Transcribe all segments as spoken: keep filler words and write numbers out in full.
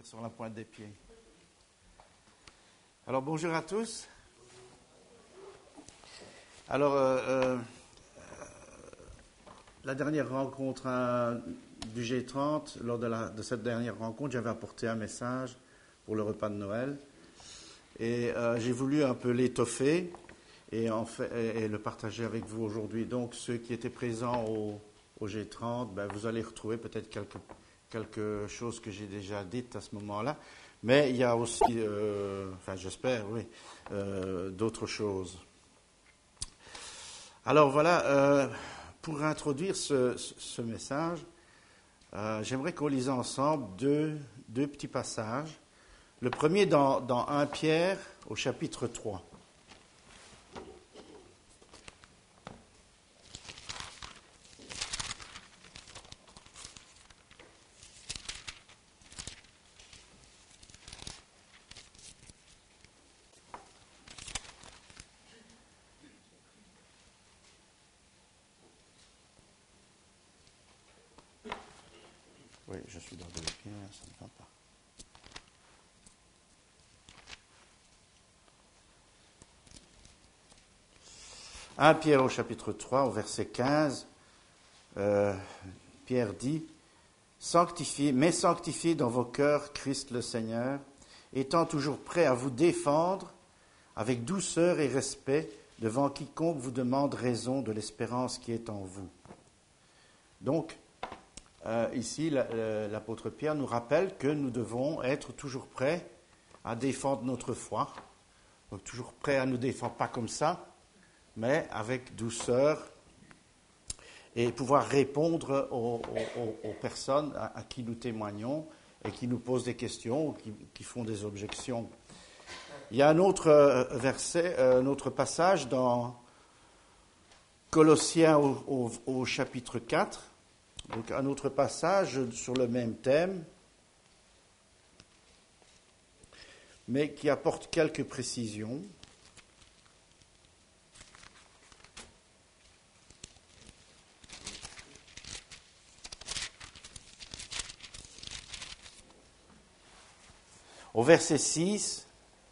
Sur la pointe des pieds. Alors bonjour à tous. Alors euh, euh, la dernière rencontre hein, du G trente, lors de, la, de cette dernière rencontre, j'avais apporté un message pour le repas de Noël et euh, j'ai voulu un peu l'étoffer et, en fait, et, et le partager avec vous aujourd'hui. Donc ceux qui étaient présents au, au G trente, ben, vous allez retrouver peut-être quelques quelque chose que j'ai déjà dit à ce moment-là, mais il y a aussi, euh, enfin j'espère, oui, euh, d'autres choses. Alors voilà, euh, pour introduire ce, ce message, euh, j'aimerais qu'on lise ensemble deux, deux petits passages. Le premier dans, dans premier Pierre au chapitre trois. Oui, je suis dans le pied, ça ne va pas. premier Pierre au chapitre trois, au verset quinze, euh, Pierre dit « Sanctifiez, mais sanctifiez dans vos cœurs Christ le Seigneur, étant toujours prêt à vous défendre avec douceur et respect devant quiconque vous demande raison de l'espérance qui est en vous. » Donc, euh, ici, la, l'apôtre Pierre nous rappelle que nous devons être toujours prêts à défendre notre foi. Donc, toujours prêts à nous défendre, pas comme ça, mais avec douceur et pouvoir répondre aux, aux, aux personnes à, à qui nous témoignons et qui nous posent des questions ou qui, qui font des objections. Il y a un autre verset, un autre passage dans Colossiens au, au, au chapitre quatre, donc un autre passage sur le même thème, mais qui apporte quelques précisions. Au verset six,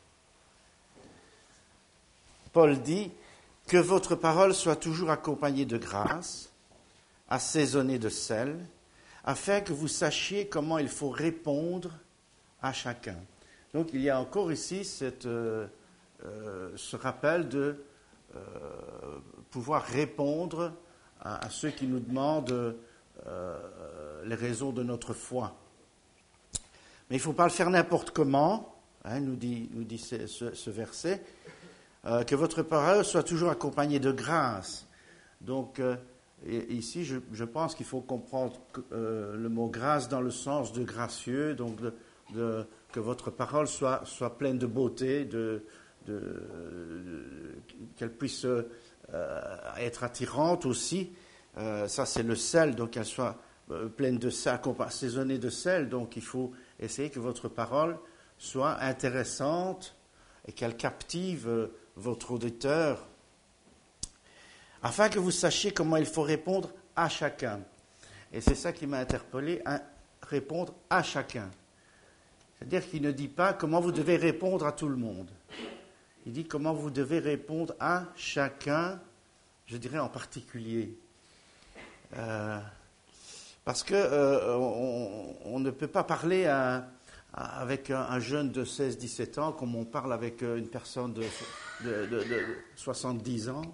Paul dit « Que votre parole soit toujours accompagnée de grâce, assaisonnée de sel, afin que vous sachiez comment il faut répondre à chacun. » Donc il y a encore ici cette, euh, euh, ce rappel de euh, pouvoir répondre à, à ceux qui nous demandent euh, les raisons de notre foi. Mais il ne faut pas le faire n'importe comment, hein, nous dit, nous dit ce, ce, ce verset, euh, que votre parole soit toujours accompagnée de grâce. Donc, euh, et ici, je, je pense qu'il faut comprendre euh, le mot grâce dans le sens de gracieux, donc de, de, que votre parole soit, soit pleine de beauté, de, de, de, qu'elle puisse euh, être attirante aussi. Euh, ça, c'est le sel, donc qu'elle soit euh, pleine de sel, assaisonnée de sel. Donc, il faut essayer que votre parole soit intéressante et qu'elle captive euh, votre auditeur, afin que vous sachiez comment il faut répondre à chacun. Et c'est ça qui m'a interpellé, hein, répondre à chacun. C'est-à-dire qu'il ne dit pas comment vous devez répondre à tout le monde. Il dit comment vous devez répondre à chacun, je dirais en particulier. Euh, parce que euh, on, on ne peut pas parler à, à, avec un, un jeune de seize dix-sept ans comme on parle avec une personne de, de, de, de soixante-dix ans.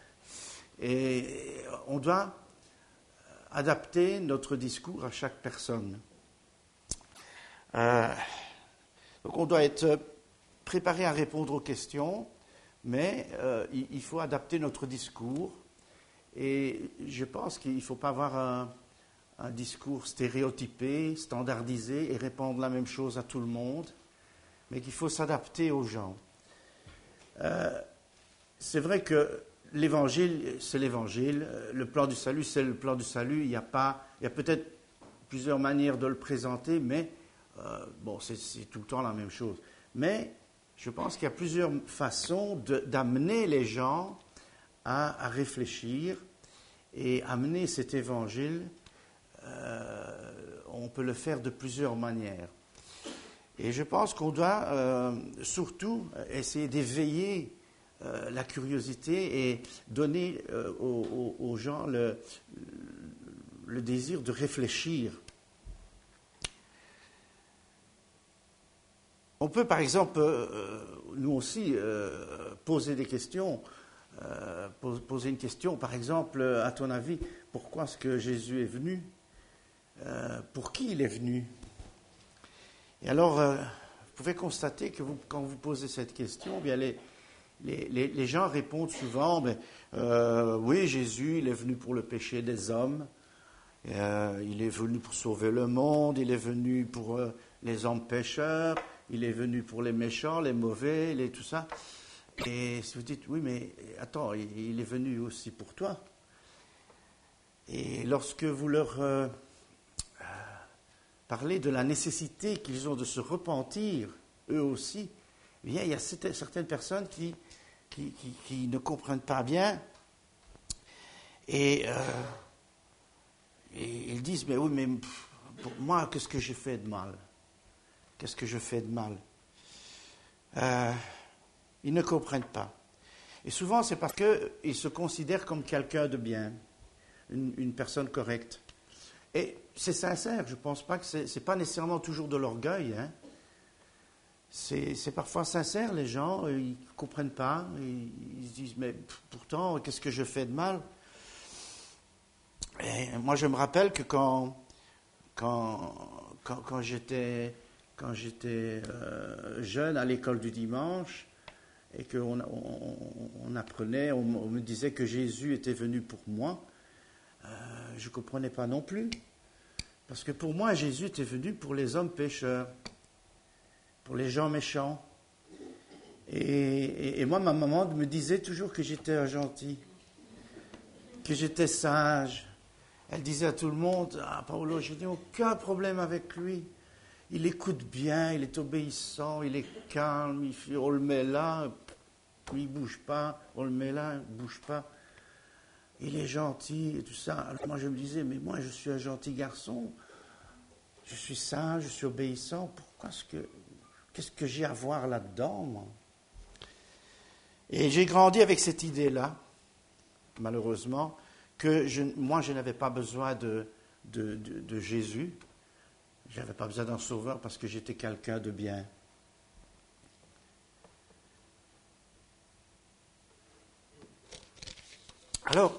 Et on doit adapter notre discours à chaque personne. Euh, donc on doit être préparé à répondre aux questions, mais euh, il, il faut adapter notre discours. Et je pense qu'il ne faut pas avoir un, un discours stéréotypé, standardisé et répondre la même chose à tout le monde, mais qu'il faut s'adapter aux gens. Euh, c'est vrai que l'évangile, c'est l'évangile. Le plan du salut, c'est le plan du salut. Il y a pas, il y a peut-être plusieurs manières de le présenter, mais euh, bon, c'est, c'est tout le temps la même chose. Mais je pense qu'il y a plusieurs façons de, d'amener les gens à, à réfléchir et amener cet évangile. Euh, on peut le faire de plusieurs manières. Et je pense qu'on doit euh, surtout essayer d'éveiller euh, la curiosité et donner euh, aux, aux, aux gens le, le désir de réfléchir. On peut par exemple, euh, nous aussi, euh, poser des questions. Euh, poser une question, par exemple, à ton avis, pourquoi est-ce que Jésus est venu ? euh, Pour qui il est venu ? Et alors, euh, vous pouvez constater que vous, quand vous posez cette question, eh bien les, les, les, les gens répondent souvent, ben, euh, oui, Jésus, il est venu pour le péché des hommes, euh, il est venu pour sauver le monde, il est venu pour euh, les hommes pécheurs, il est venu pour les méchants, les mauvais, les, tout ça. Et si vous dites, oui, mais attends, il est venu aussi pour toi. Et lorsque vous leur euh, parlez de la nécessité qu'ils ont de se repentir, eux aussi, eh bien, il y a certaines personnes qui, qui, qui, qui ne comprennent pas bien. Et, euh, et ils disent, mais oui, mais pour moi, qu'est-ce que j'ai fait de mal ? Qu'est-ce que je fais de mal ? euh, Ils ne comprennent pas. Et souvent, c'est parce qu'ils se considèrent comme quelqu'un de bien, une, une personne correcte. Et c'est sincère, je ne pense pas que c'est, c'est pas nécessairement toujours de l'orgueil. Hein. C'est, c'est parfois sincère, les gens, ils ne comprennent pas, ils, ils se disent, mais pourtant, qu'est-ce que je fais de mal ? Et moi, je me rappelle que quand, quand, quand, quand j'étais, quand j'étais euh, jeune à l'école du dimanche, et qu'on on, on apprenait, on, on me disait que Jésus était venu pour moi, euh, je ne comprenais pas non plus. Parce que pour moi, Jésus était venu pour les hommes pécheurs, pour les gens méchants. Et, et, et moi, ma maman me disait toujours que j'étais un gentil, que j'étais sage. Elle disait à tout le monde, ah, Paolo, je n'ai aucun problème avec lui. Il écoute bien, il est obéissant, il est calme, il fait, on le met là, il ne bouge pas, on le met là, il ne bouge pas. Il est gentil et tout ça. Alors moi je me disais, mais moi je suis un gentil garçon, je suis sage, je suis obéissant, pourquoi est-ce que, qu'est-ce que j'ai à voir là-dedans, moi ? Et j'ai grandi avec cette idée-là, malheureusement, que je, moi je n'avais pas besoin de, de, de, de Jésus, je n'avais pas besoin d'un sauveur parce que j'étais quelqu'un de bien. Alors,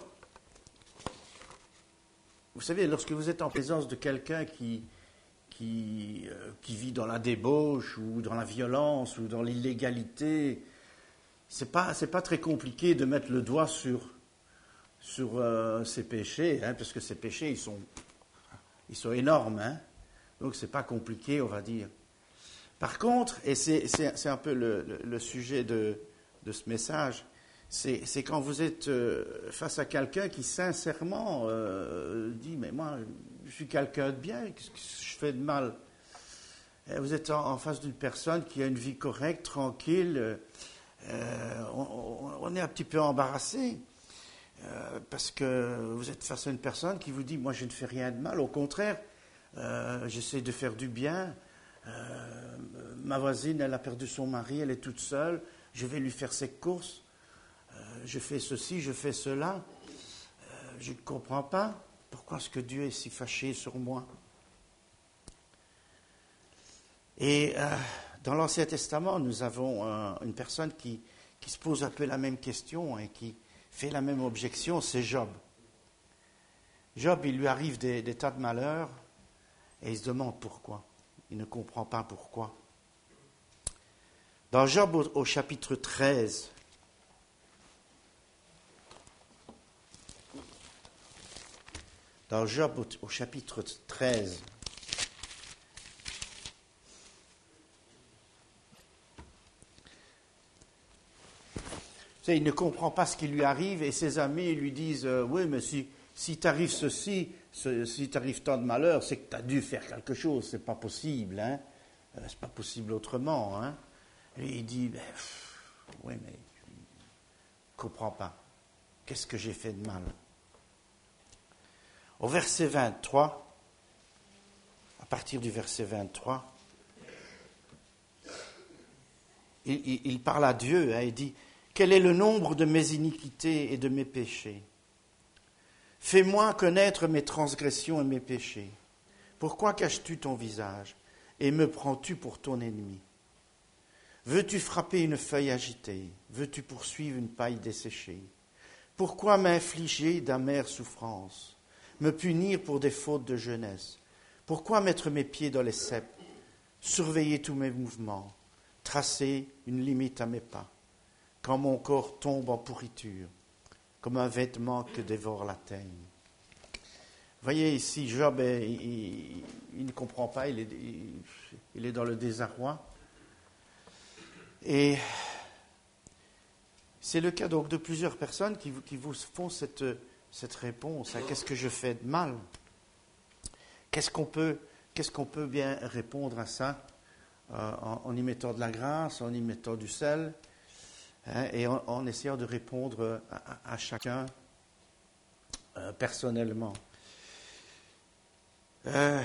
vous savez, lorsque vous êtes en présence de quelqu'un qui, qui, euh, qui vit dans la débauche ou dans la violence ou dans l'illégalité, c'est pas, c'est pas très compliqué de mettre le doigt sur, sur euh, ses péchés, hein, parce que ces péchés, ils sont, ils sont énormes, hein, donc c'est pas compliqué, on va dire. Par contre, et c'est, c'est, c'est un peu le, le, le sujet de, de ce message, C'est, c'est quand vous êtes euh, face à quelqu'un qui sincèrement euh, dit « Mais moi, je suis quelqu'un de bien, qu'est-ce que je fais de mal ?» Et vous êtes en, en face d'une personne qui a une vie correcte, tranquille, euh, on, on est un petit peu embarrassé euh, parce que vous êtes face à une personne qui vous dit « Moi, je ne fais rien de mal, au contraire, euh, j'essaie de faire du bien. Euh, ma voisine, elle a perdu son mari, elle est toute seule, je vais lui faire ses courses. » Je fais ceci, je fais cela, euh, je ne comprends pas. Pourquoi est-ce que Dieu est si fâché sur moi ? Et euh, dans l'Ancien Testament, nous avons euh, une personne qui, qui se pose un peu la même question et qui fait la même objection, c'est Job. Job, il lui arrive des, des tas de malheurs et il se demande pourquoi. Il ne comprend pas pourquoi. Dans Job au, au chapitre treize, Dans Job au, au chapitre treize, tu sais, il ne comprend pas ce qui lui arrive et ses amis lui disent euh, « Oui, mais si, si t'arrive ceci, ce, si t'arrive tant de malheur, c'est que tu as dû faire quelque chose, c'est pas possible, hein, euh, c'est pas possible autrement, hein. » Et il dit ben, « Oui, mais je ne comprends pas, qu'est-ce que j'ai fait de mal ?» Au verset vingt-trois, à partir du verset vingt-trois, il, il, il parle à Dieu, hein, il dit « Quel est le nombre de mes iniquités et de mes péchés ? Fais-moi connaître mes transgressions et mes péchés. Pourquoi caches-tu ton visage et me prends-tu pour ton ennemi ? Veux-tu frapper une feuille agitée ? Veux-tu poursuivre une paille desséchée ? Pourquoi m'infliger d'amères souffrances ? Me punir pour des fautes de jeunesse ? Pourquoi mettre mes pieds dans les ceps ? Surveiller tous mes mouvements ? Tracer une limite à mes pas ? Quand mon corps tombe en pourriture, comme un vêtement que dévore la teigne. » Voyez ici, Job, il, il, il ne comprend pas, il est, il, il est dans le désarroi. Et c'est le cas donc de plusieurs personnes qui, qui vous font cette, cette réponse. Hein, qu'est-ce que je fais de mal ? Qu'est-ce qu'on peut, qu'est-ce qu'on peut bien répondre à ça euh, en, en y mettant de la grâce, en y mettant du sel, hein, et en, en essayant de répondre à, à, à chacun euh, personnellement. Euh,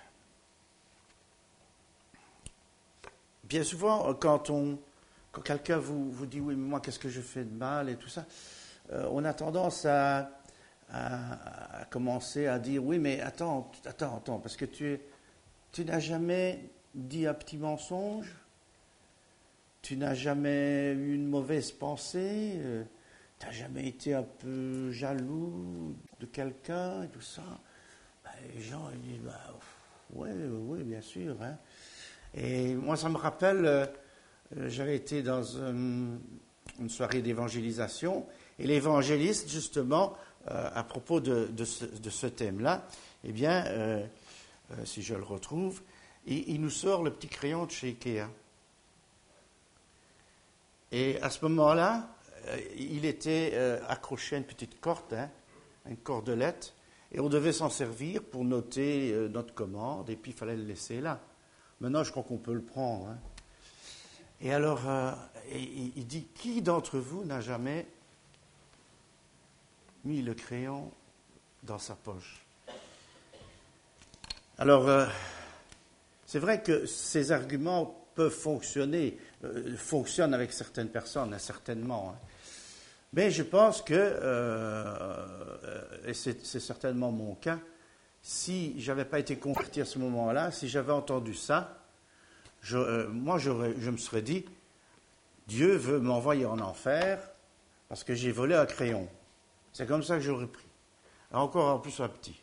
bien souvent, quand, on, quand quelqu'un vous, vous dit « oui, mais moi, qu'est-ce que je fais de mal ?» et tout ça, euh, on a tendance à, à, à commencer à dire « oui, mais attends, attends, attends, parce que tu, tu n'as jamais dit un petit mensonge, tu n'as jamais eu une mauvaise pensée, euh, tu n'as jamais été un peu jaloux de quelqu'un et tout ça. » Les gens ils disent, bah, oui, oui, bien sûr. Hein. Et moi, ça me rappelle, euh, j'avais été dans une, une soirée d'évangélisation, et l'évangéliste, justement, euh, à propos de, de, ce, de ce thème-là, eh bien, euh, euh, si je le retrouve, il, il nous sort le petit crayon de chez Ikea. Et à ce moment-là, euh, il était euh, accroché à une petite corde, hein, une cordelette, et on devait s'en servir pour noter euh, notre commande, et puis il fallait le laisser là. Maintenant, je crois qu'on peut le prendre. Hein. Et alors, euh, et, et, il dit, qui d'entre vous n'a jamais mis le crayon dans sa poche ? Alors, euh, c'est vrai que ces arguments peuvent fonctionner, euh, fonctionnent avec certaines personnes, hein, certainement. Hein. Mais je pense que, euh, et c'est, c'est certainement mon cas, si je n'avais pas été converti à ce moment-là, si j'avais entendu ça, je, euh, moi j'aurais, je me serais dit, Dieu veut m'envoyer en enfer parce que j'ai volé un crayon. C'est comme ça que j'aurais pris. Encore en plus un petit.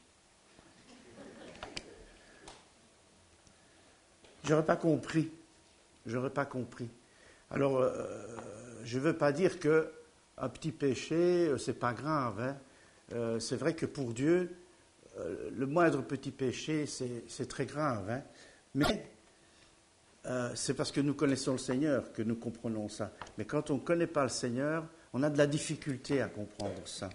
J'aurais pas compris. J'aurais pas compris. Alors, euh, je ne veux pas dire que un petit péché, c'est pas grave. Hein. Euh, c'est vrai que pour Dieu, euh, le moindre petit péché, c'est, c'est très grave. Hein. Mais euh, c'est parce que nous connaissons le Seigneur que nous comprenons ça. Mais quand on ne connaît pas le Seigneur, on a de la difficulté à comprendre ça.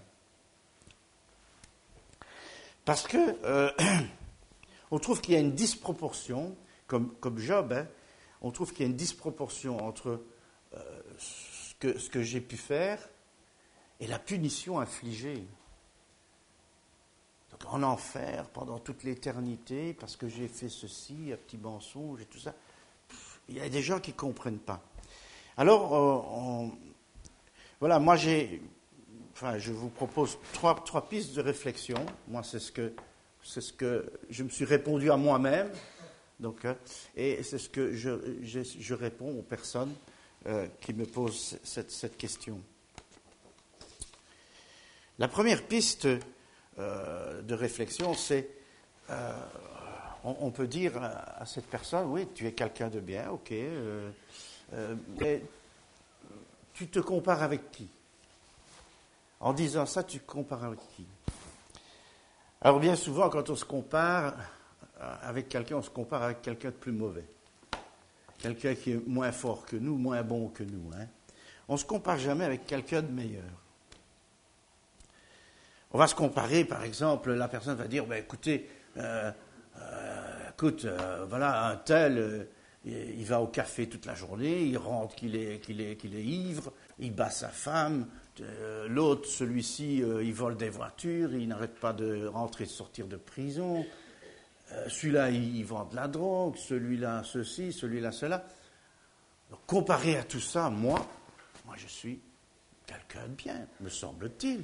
Parce que euh, on trouve qu'il y a une disproportion, comme, comme Job, hein, on trouve qu'il y a une disproportion entre euh, ce, que, ce que j'ai pu faire et la punition infligée. Donc en enfer pendant toute l'éternité, parce que j'ai fait ceci, un petit mensonge et tout ça. Il y a des gens qui ne comprennent pas. Alors, euh, on, voilà, moi j'ai, enfin, je vous propose trois, trois pistes de réflexion. Moi, c'est ce que, c'est ce que je me suis répondu à moi-même. Donc, euh, et c'est ce que je, je, je réponds aux personnes euh, qui me posent cette, cette question. La première piste euh, de réflexion, c'est, euh, on, on peut dire à, à cette personne, oui, tu es quelqu'un de bien, ok, euh, euh, mais tu te compares avec qui ? En disant ça, tu te compares avec qui ? Alors bien souvent, quand on se compare avec quelqu'un, on se compare avec quelqu'un de plus mauvais. Quelqu'un qui est moins fort que nous, moins bon que nous. Hein. On ne se compare jamais avec quelqu'un de meilleur. On va se comparer, par exemple, la personne va dire, ben, écoutez, euh, euh, écoute, euh, voilà, un tel, euh, il va au café toute la journée, il rentre qu'il est, qu'il est, qu'il est ivre, il bat sa femme, euh, l'autre, celui-ci, euh, il vole des voitures, il n'arrête pas de rentrer et de sortir de prison, euh, celui-là, il, il vend de la drogue, celui-là, ceci, celui-là, cela. Donc, comparé à tout ça, moi, moi je suis quelqu'un de bien, me semble-t-il.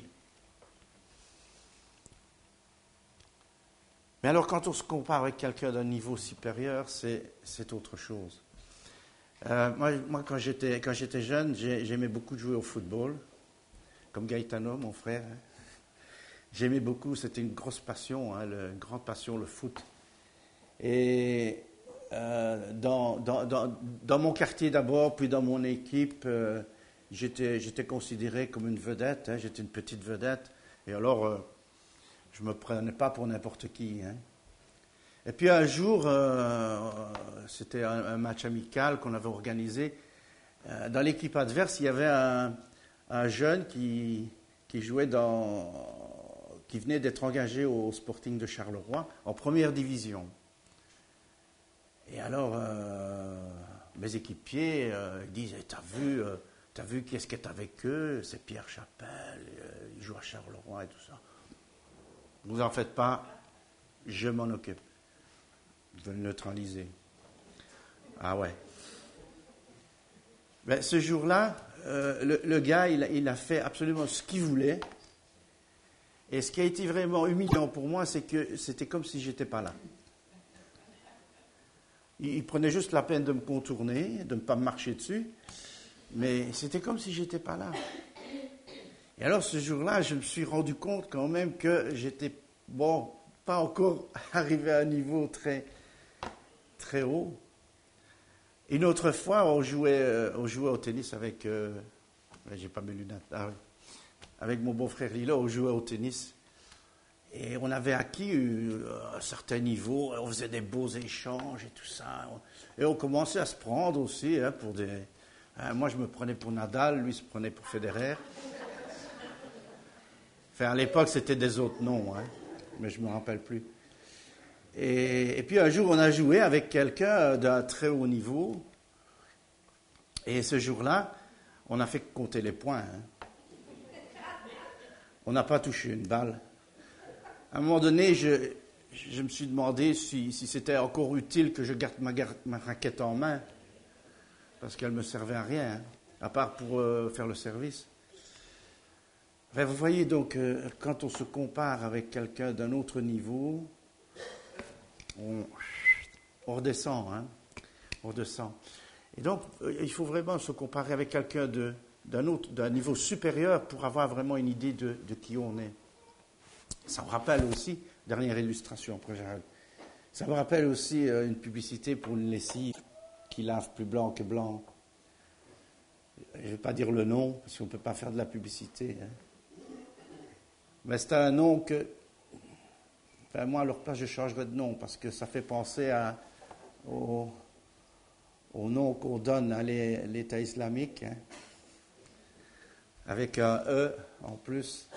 Mais alors, quand on se compare avec quelqu'un d'un niveau supérieur, c'est, c'est autre chose. Euh, moi, moi, quand j'étais, quand j'étais jeune, j'ai, j'aimais beaucoup jouer au football, comme Gaetano, mon frère. Hein. J'aimais beaucoup, c'était une grosse passion, hein, le, une grande passion, le foot. Et euh, dans, dans, dans, dans mon quartier d'abord, puis dans mon équipe, euh, j'étais, j'étais considéré comme une vedette, hein, j'étais une petite vedette. Et alors, euh, je ne me prenais pas pour n'importe qui. Hein. Et puis un jour, euh, c'était un, un match amical qu'on avait organisé. Euh, dans l'équipe adverse, il y avait un, un jeune qui, qui jouait dans, qui venait d'être engagé au Sporting de Charleroi en première division. Et alors, euh, mes équipiers euh, disent « T'as vu, euh, t'as vu qui est-ce qui est avec eux? C'est Pierre Chapelle, euh, il joue à Charleroi et tout ça. » Vous en faites pas, je m'en occupe. Je vais le neutraliser. Ah ouais. Ben, ce jour-là, euh, le, le gars, il a, il a fait absolument ce qu'il voulait. Et ce qui a été vraiment humiliant pour moi, c'est que c'était comme si j'étais pas là. Il, il prenait juste la peine de me contourner, de ne pas me marcher dessus. Mais c'était comme si j'étais pas là. Et alors, ce jour-là, je me suis rendu compte quand même que j'étais, bon, pas encore arrivé à un niveau très, très haut. Une autre fois, on jouait, euh, on jouait au tennis avec, euh, j'ai pas mes lunettes, ah oui, avec mon beau-frère Lila, on jouait au tennis. Et on avait acquis euh, un certain niveau, on faisait des beaux échanges et tout ça. Et on commençait à se prendre aussi, hein, pour des... Hein, moi, je me prenais pour Nadal, lui se prenait pour Federer. Enfin, à l'époque, c'était des autres noms, hein, mais je ne me rappelle plus. Et, et puis un jour, on a joué avec quelqu'un d'un très haut niveau. Et ce jour-là, on a fait compter les points. Hein. On n'a pas touché une balle. À un moment donné, je, je me suis demandé si, si c'était encore utile que je garde ma, ma raquette en main. Parce qu'elle ne me servait à rien, hein, à part pour euh, faire le service. Enfin, vous voyez donc, euh, quand on se compare avec quelqu'un d'un autre niveau, on, on redescend, hein, on redescend. Et donc, euh, il faut vraiment se comparer avec quelqu'un de, d'un autre, d'un niveau supérieur pour avoir vraiment une idée de, de qui on est. Ça me rappelle aussi, dernière illustration après j'arrête, ça me rappelle aussi euh, une publicité pour une lessive qui lave plus blanc que blanc. Je ne vais pas dire le nom, parce qu'on ne peut pas faire de la publicité, hein. Mais c'est un nom que, enfin, moi, à leur place, je changerais de nom, parce que ça fait penser à, au, au nom qu'on donne à l'État islamique, hein, avec un E en plus.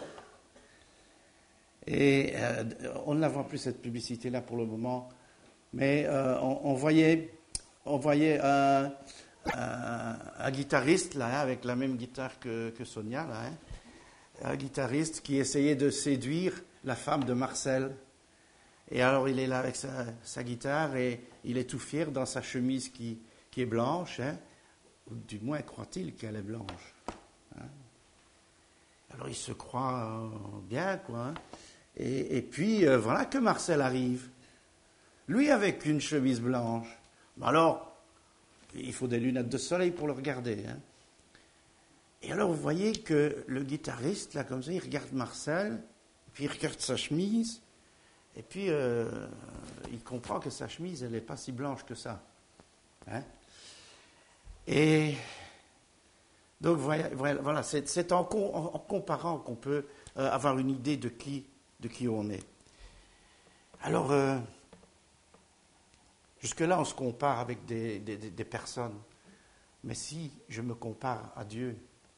Et euh, on ne la voit plus, cette publicité-là, pour le moment. Mais euh, on, on voyait, on voyait un, un, un guitariste, là, avec la même guitare que, que Sonia, là, hein, un guitariste qui essayait de séduire la femme de Marcel. Et alors il est là avec sa, sa guitare et il est tout fier dans sa chemise qui, qui est blanche, hein, ou du moins croit-il qu'elle est blanche. Hein. Alors il se croit euh, bien, quoi. Hein. Et, et puis euh, voilà que Marcel arrive. Lui avec une chemise blanche. Alors, il faut des lunettes de soleil pour le regarder, hein. Et alors, vous voyez que le guitariste, là, comme ça, il regarde Marcel, puis il regarde sa chemise, et puis euh, il comprend que sa chemise, elle n'est pas si blanche que ça. Hein? Et donc, voilà, voilà c'est, c'est en, en, en comparant qu'on peut euh, avoir une idée de qui, de qui on est. Alors, euh, jusque-là, on se compare avec des, des, des personnes. Mais si je me compare à Dieu,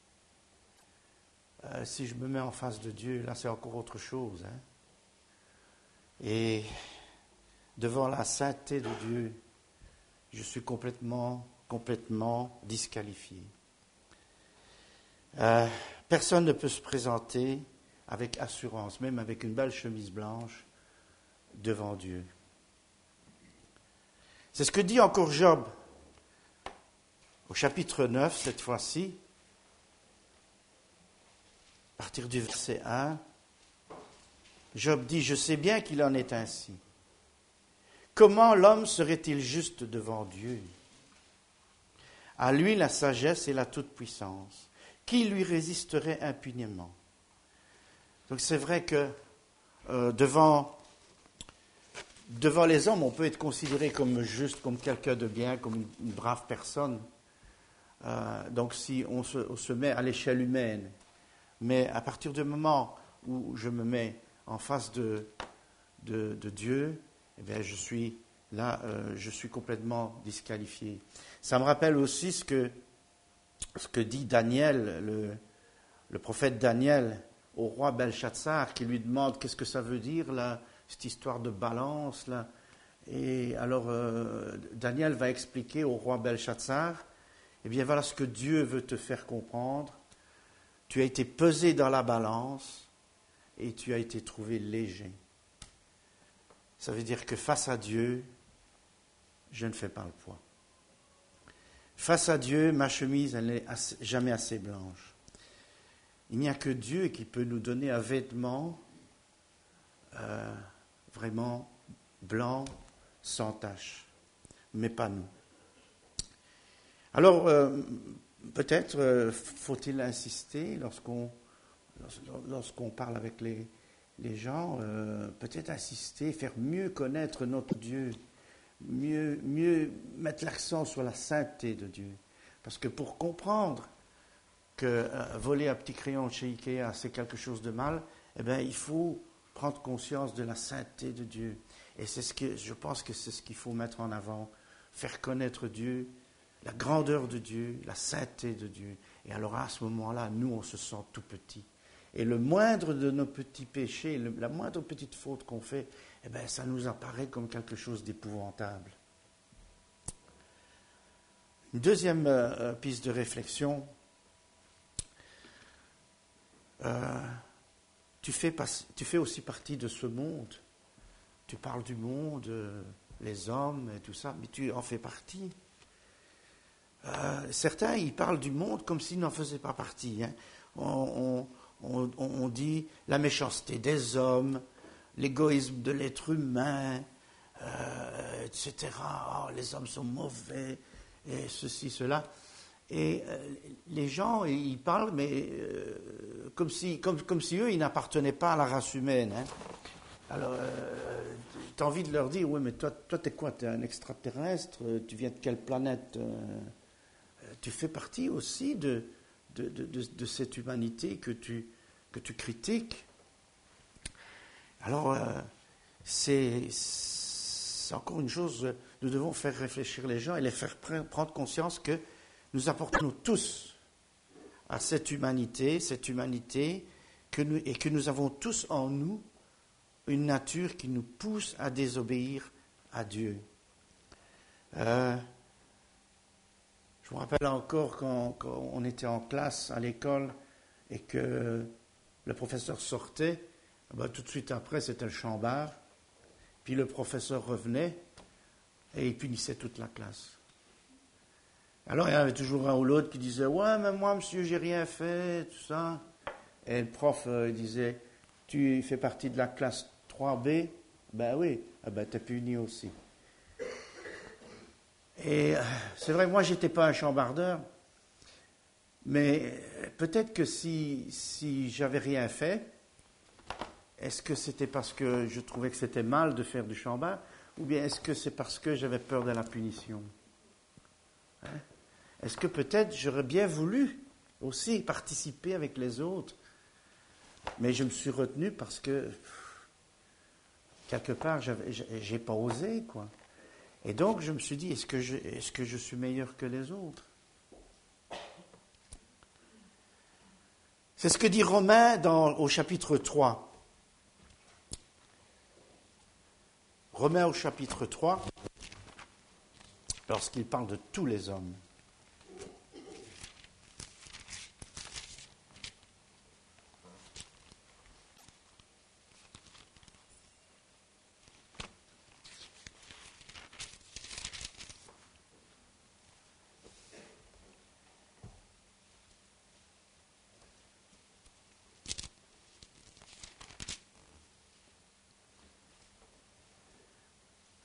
Euh, si je me mets en face de Dieu, là c'est encore autre chose. Hein. Et devant la sainteté de Dieu, je suis complètement, complètement disqualifié. Euh, personne ne peut se présenter avec assurance, même avec une belle chemise blanche, devant Dieu. C'est ce que dit encore Job. Au chapitre neuf, cette fois-ci, à partir du verset un, Job dit, « Je sais bien qu'il en est ainsi. Comment l'homme serait-il juste devant Dieu? À lui la sagesse et la toute-puissance. Qui lui résisterait impunément? » Donc c'est vrai que euh, devant, devant les hommes, on peut être considéré comme juste, comme quelqu'un de bien, comme une, une brave personne. Euh, donc si on se, on se met à l'échelle humaine, mais à partir du moment où je me mets en face de, de, de Dieu, eh bien je suis là, euh, je suis complètement disqualifié. Ça me rappelle aussi ce que, ce que dit Daniel, le, le prophète Daniel, au roi Belshazzar, qui lui demande qu'est-ce que ça veut dire, là, cette histoire de balance, là. Et alors, euh, Daniel va expliquer au roi Belshazzar, eh bien, voilà ce que Dieu veut te faire comprendre. Tu as été pesé dans la balance et tu as été trouvé léger. Ça veut dire que face à Dieu, je ne fais pas le poids. Face à Dieu, ma chemise, elle n'est assez, jamais assez blanche. Il n'y a que Dieu qui peut nous donner un vêtement euh, vraiment blanc, sans tache, mais pas nous. Alors, euh, peut-être euh, faut-il insister lorsqu'on, lorsqu'on parle avec les, les gens, euh, peut-être insister, faire mieux connaître notre Dieu, mieux, mieux mettre l'accent sur la sainteté de Dieu. Parce que pour comprendre que euh, voler un petit crayon chez Ikea, c'est quelque chose de mal, eh bien, il faut prendre conscience de la sainteté de Dieu. Et c'est ce que, je pense que c'est ce qu'il faut mettre en avant, faire connaître Dieu, la grandeur de Dieu, la sainteté de Dieu. Et alors à ce moment-là, nous, on se sent tout petit. Et le moindre de nos petits péchés, le, la moindre petite faute qu'on fait, eh bien, ça nous apparaît comme quelque chose d'épouvantable. Une deuxième euh, piste de réflexion, euh, tu, fais pas, tu fais aussi partie de ce monde. Tu parles du monde, euh, les hommes et tout ça, mais tu en fais partie. Euh, certains, ils parlent du monde comme s'ils n'en faisaient pas partie. Hein. On, on, on, on dit la méchanceté des hommes, l'égoïsme de l'être humain, euh, et cetera. Oh, les hommes sont mauvais, et ceci, cela. Et euh, les gens, ils parlent, mais euh, comme, si, comme, comme si eux, ils n'appartenaient pas à la race humaine. Hein. Alors, euh, tu as envie de leur dire, oui, mais toi, toi t'es quoi? T'es un extraterrestre? Tu viens de quelle planète? euh, Tu fais partie aussi de, de, de, de, de cette humanité que tu, que tu critiques. Alors, euh, c'est, c'est encore une chose, nous devons faire réfléchir les gens et les faire prendre conscience que nous appartenons tous à cette humanité, cette humanité, que nous, et que nous avons tous en nous une nature qui nous pousse à désobéir à Dieu. Euh, Je me rappelle encore quand, quand on était en classe à l'école et que le professeur sortait, ben tout de suite après c'était le chambard, puis le professeur revenait et il punissait toute la classe. Alors il y avait toujours un ou l'autre qui disait « Ouais, mais moi, monsieur, j'ai rien fait, tout ça. » Et le prof euh, il disait « Tu fais partie de la classe trois B ?» Ben oui, ah ben t'es puni aussi. Et euh, c'est vrai que moi, je n'étais pas un chambardeur, mais peut-être que si, si j'avais rien fait, est-ce que c'était parce que je trouvais que c'était mal de faire du chambard, ou bien est-ce que c'est parce que j'avais peur de la punition? Hein? Est-ce que peut-être j'aurais bien voulu aussi participer avec les autres, mais je me suis retenu parce que, quelque part, j'avais, j'ai pas osé, quoi. Et donc, je me suis dit, est-ce que je, est-ce que je suis meilleur que les autres? C'est ce que dit Romain dans, au chapitre trois. Romain au chapitre trois, lorsqu'il parle de tous les hommes.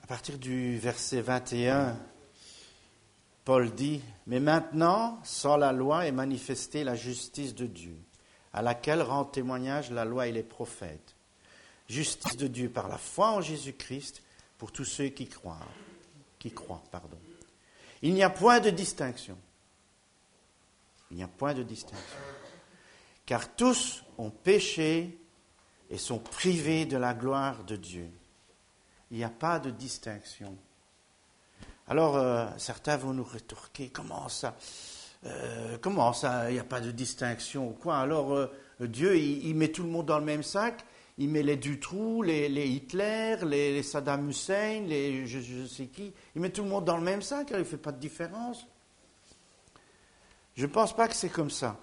À partir du verset vingt et un, Paul dit « Mais maintenant, sans la loi est manifestée la justice de Dieu, à laquelle rendent témoignage la loi et les prophètes. Justice de Dieu par la foi en Jésus-Christ pour tous ceux qui croient. Qui croient pardon. Il n'y a point de distinction. Il n'y a point de distinction. Car tous ont péché et sont privés de la gloire de Dieu. » Il n'y a pas de distinction. Alors, euh, certains vont nous rétorquer, comment ça euh, Comment ça, il n'y a pas de distinction quoi? Alors, euh, Dieu, il, il met tout le monde dans le même sac, il met les Dutroux, les, les Hitler, les, les Saddam Hussein, les je, je sais qui, il met tout le monde dans le même sac, il ne fait pas de différence. Je ne pense pas que c'est comme ça.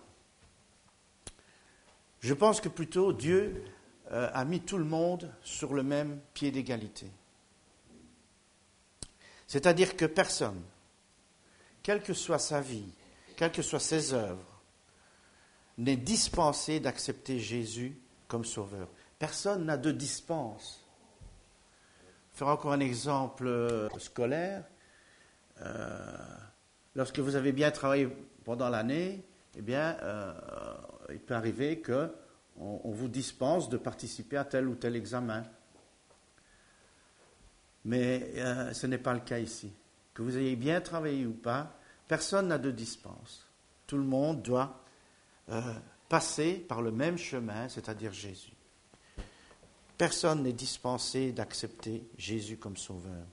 Je pense que plutôt Dieu euh, a mis tout le monde sur le même pied d'égalité. C'est-à-dire que personne, quelle que soit sa vie, quelles que soient ses œuvres, n'est dispensé d'accepter Jésus comme sauveur. Personne n'a de dispense. Je vais faire encore un exemple scolaire. Euh, lorsque vous avez bien travaillé pendant l'année, eh bien, euh, il peut arriver qu'on on vous dispense de participer à tel ou tel examen. Mais euh, ce n'est pas le cas ici. Que vous ayez bien travaillé ou pas, personne n'a de dispense. Tout le monde doit euh, passer par le même chemin, c'est-à-dire Jésus. Personne n'est dispensé d'accepter Jésus comme sauveur.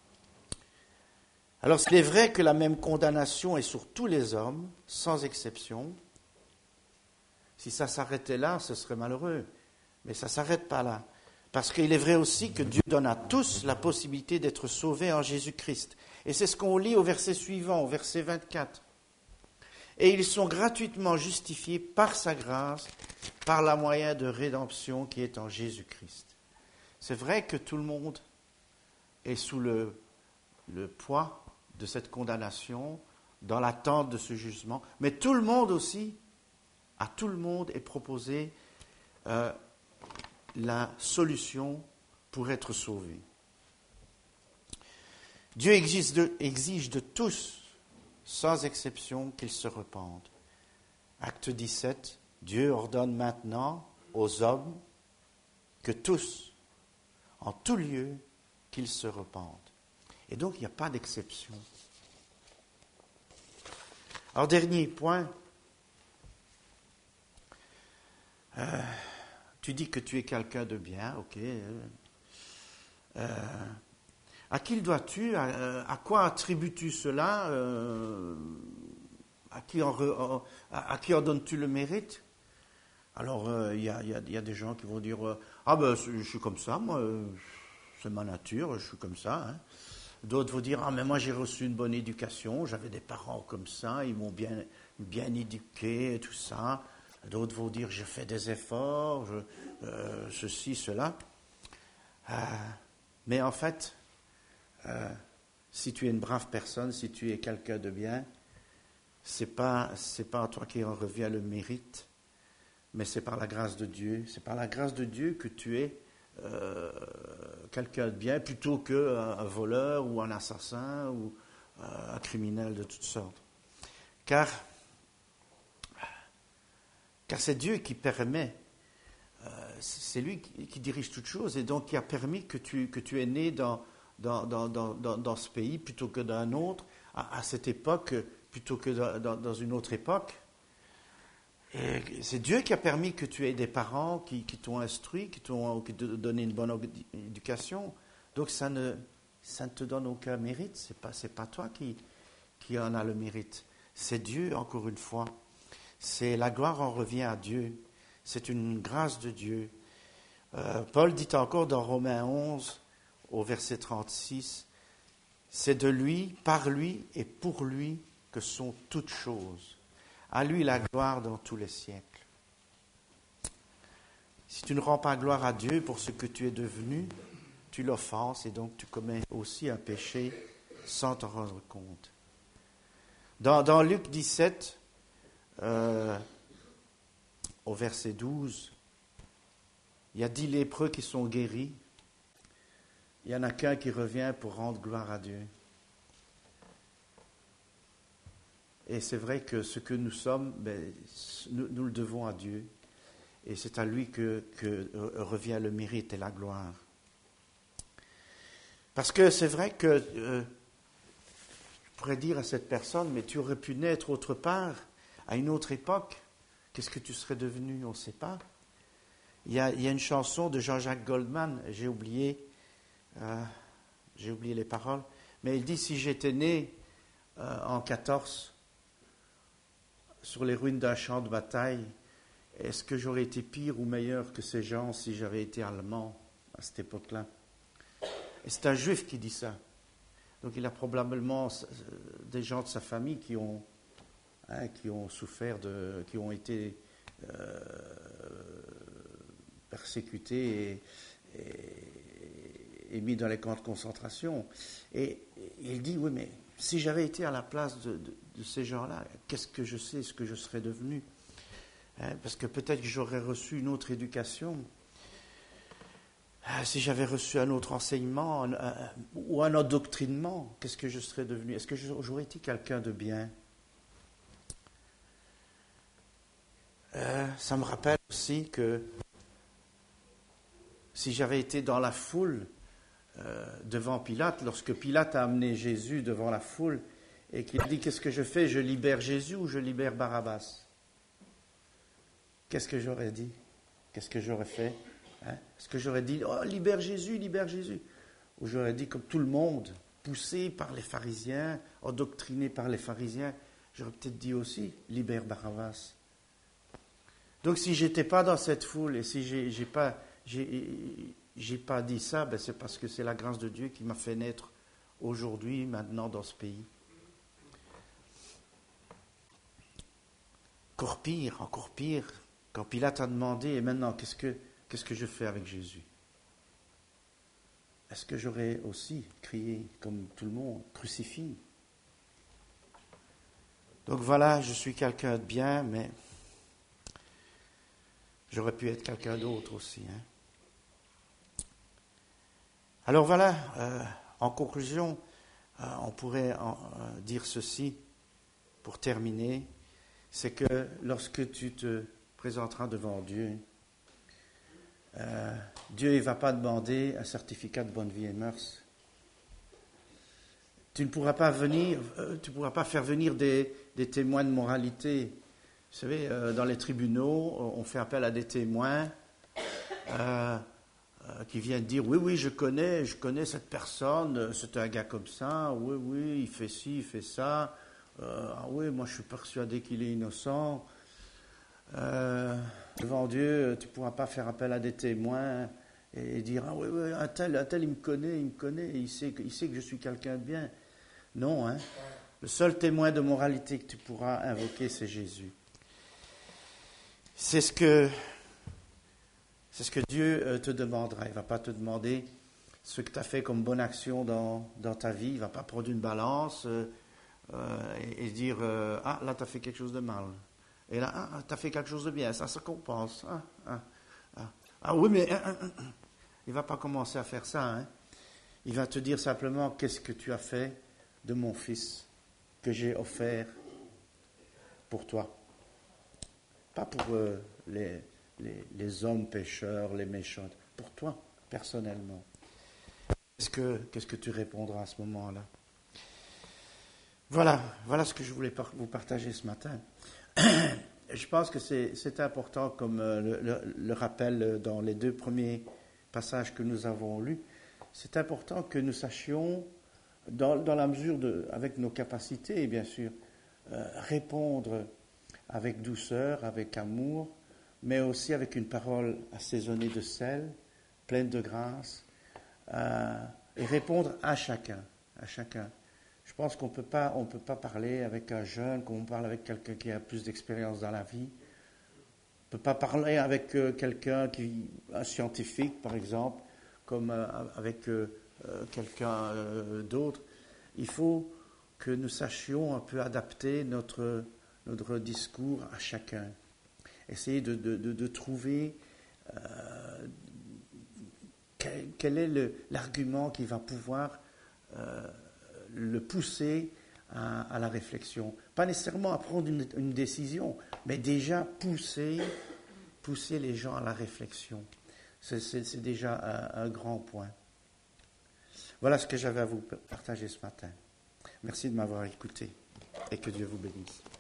Alors, il est vrai que la même condamnation est sur tous les hommes, sans exception. Si ça s'arrêtait là, ce serait malheureux. Mais ça ne s'arrête pas là. Parce qu'il est vrai aussi que Dieu donne à tous la possibilité d'être sauvés en Jésus-Christ. Et c'est ce qu'on lit au verset suivant, au verset vingt-quatre. Et ils sont gratuitement justifiés par sa grâce, par la moyen de rédemption qui est en Jésus-Christ. C'est vrai que tout le monde est sous le, le poids de cette condamnation, dans l'attente de ce jugement, mais tout le monde aussi, à tout le monde est proposé euh, la solution pour être sauvé. Dieu exige de, exige de tous, sans exception, qu'ils se repentent. Acte dix-sept, Dieu ordonne maintenant aux hommes que tous, en tout lieu, qu'ils se repentent. Et donc, il n'y a pas d'exception. Alors, dernier point. Euh, tu dis que tu es quelqu'un de bien, ok. Euh, à qui le dois-tu? À, à quoi attribues-tu cela? euh, à, qui en, à, à qui en donnes-tu le mérite? Alors, il euh, y, y, y a des gens qui vont dire euh, ah ben, je suis comme ça, moi, c'est ma nature, je suis comme ça. Hein. D'autres vont dire ah mais moi j'ai reçu une bonne éducation, j'avais des parents comme ça, ils m'ont bien, bien éduqué et tout ça. D'autres vont dire, je fais des efforts, je, euh, ceci, cela. Euh, mais en fait, euh, si tu es une brave personne, si tu es quelqu'un de bien, ce n'est pas, c'est pas à toi qui en revient le mérite, mais c'est par la grâce de Dieu. C'est par la grâce de Dieu que tu es euh, quelqu'un de bien, plutôt qu'un un voleur ou un assassin ou euh, un criminel de toutes sortes. Car... Car c'est Dieu qui permet, euh, c'est lui qui, qui dirige toutes choses et donc qui a permis que tu, que tu es né dans, dans, dans, dans, dans ce pays plutôt que d'un autre, à, à cette époque plutôt que dans, dans une autre époque. Et c'est Dieu qui a permis que tu aies des parents qui, qui t'ont instruit, qui t'ont, qui t'ont donné une bonne éducation. Donc ça ne, ça ne te donne aucun mérite, ce n'est pas, c'est pas toi qui, qui en a le mérite. C'est Dieu, encore une fois. C'est la gloire en revient à Dieu. C'est une grâce de Dieu. Euh, Paul dit encore dans Romains onze, au verset trente-six, c'est de lui, par lui et pour lui que sont toutes choses. À lui la gloire dans tous les siècles. Si tu ne rends pas gloire à Dieu pour ce que tu es devenu, tu l'offenses et donc tu commets aussi un péché sans t'en rendre compte. Dans, dans Luc dix-sept, Euh, au verset douze, il y a dix lépreux qui sont guéris. il n'y en a qu'un qui revient pour rendre gloire à Dieu. Et c'est vrai que ce que nous sommes, ben, nous, nous le devons à Dieu. Et c'est à lui que, que revient le mérite et la gloire. Parce que c'est vrai que euh, je pourrais dire à cette personne, mais tu aurais pu naître autre part, à une autre époque. Qu'est-ce que tu serais devenu? On ne sait pas. Il y a, il y a une chanson de Jean-Jacques Goldman, j'ai oublié, euh, j'ai oublié les paroles, mais il dit, si j'étais né euh, en quatorze, sur les ruines d'un champ de bataille, est-ce que j'aurais été pire ou meilleur que ces gens si j'avais été allemand à cette époque-là? Et c'est un juif qui dit ça. Donc il a probablement des gens de sa famille qui ont, hein, qui ont souffert, de, qui ont été euh, persécutés et, et, et mis dans les camps de concentration. Et, et il dit, oui, mais si j'avais été à la place de, de, de ces gens-là, qu'est-ce que je sais, ce que je serais devenu? Hein, parce que peut-être que j'aurais reçu une autre éducation. Si j'avais reçu un autre enseignement un, un, ou un endoctrinement, qu'est-ce que je serais devenu? Est-ce que j'aurais été quelqu'un de bien? euh, Ça me rappelle aussi que si j'avais été dans la foule euh, devant Pilate, lorsque Pilate a amené Jésus devant la foule et qu'il a dit, qu'est-ce que je fais? Je libère Jésus ou je libère Barabbas? Qu'est-ce que j'aurais dit? Qu'est-ce que j'aurais fait? Hein? Est-ce que j'aurais dit, oh, libère Jésus, libère Jésus? Ou j'aurais dit, comme tout le monde, poussé par les pharisiens, endoctriné par les pharisiens, j'aurais peut-être dit aussi, libère Barabbas. Donc si je n'étais pas dans cette foule et si j'ai, j'ai pas, j'ai, j'ai pas dit ça, ben c'est parce que c'est la grâce de Dieu qui m'a fait naître aujourd'hui, maintenant, dans ce pays. Encore pire, encore pire, quand Pilate a demandé, et maintenant, qu'est-ce que Qu'est-ce que je fais avec Jésus? Est-ce que j'aurais aussi crié, comme tout le monde, crucifie? Donc voilà, je suis quelqu'un de bien, mais j'aurais pu être quelqu'un d'autre aussi. Hein? Alors voilà, euh, en conclusion, euh, on pourrait en, euh, dire ceci, pour terminer, c'est que lorsque tu te présenteras devant Dieu, Euh, Dieu ne va pas demander un certificat de bonne vie et mœurs. Tu ne pourras pas venir, euh, tu pourras pas faire venir des, des témoins de moralité. Vous savez, euh, dans les tribunaux, on fait appel à des témoins euh, euh, qui viennent dire, oui, oui, je connais, je connais cette personne, c'est un gars comme ça, oui, oui, il fait ci, il fait ça, euh, ah oui, moi je suis persuadé qu'il est innocent. Euh, devant Dieu, tu ne pourras pas faire appel à des témoins et dire, ah oui, oui, un tel, un tel, il me connaît, il me connaît, il sait que, il sait que je suis quelqu'un de bien. Non, hein. Le seul témoin de moralité que tu pourras invoquer, c'est Jésus. C'est ce que, c'est ce que Dieu te demandera. Il ne va pas te demander ce que tu as fait comme bonne action dans, dans ta vie. Il ne va pas prendre une balance euh, et, et dire, euh, ah, là, tu as fait quelque chose de mal. Et là, ah, tu as fait quelque chose de bien, ça se compense. Ah, ah, ah. ah oui, mais ah, ah, ah. Il ne va pas commencer à faire ça. Hein. Il va te dire simplement, qu'est-ce que tu as fait de mon fils que j'ai offert pour toi. Pas pour euh, les, les, les hommes pécheurs, les méchants, pour toi, personnellement. Qu'est-ce que, qu'est-ce que tu répondras à ce moment-là? Voilà, voilà ce que je voulais par- vous partager ce matin. Je pense que c'est, c'est important, comme le, le, le rappel dans les deux premiers passages que nous avons lus, c'est important que nous sachions, dans, dans la mesure de, avec nos capacités, bien sûr, euh, répondre avec douceur, avec amour, mais aussi avec une parole assaisonnée de sel, pleine de grâce, euh, et répondre à chacun, à chacun. Je pense qu'on peut pas, on peut pas parler avec un jeune comme on parle avec quelqu'un qui a plus d'expérience dans la vie. On peut pas parler avec euh, quelqu'un qui, un scientifique par exemple, comme euh, avec euh, quelqu'un euh, d'autre. Il faut que nous sachions un peu adapter notre notre discours à chacun. Essayer de de de, de trouver euh, quel, quel est le, l'argument qui va pouvoir euh, le pousser à, à la réflexion. Pas nécessairement à prendre une, une décision, mais déjà pousser, pousser les gens à la réflexion. C'est, c'est, c'est déjà un, un grand point. Voilà ce que j'avais à vous partager ce matin. Merci de m'avoir écouté et que Dieu vous bénisse.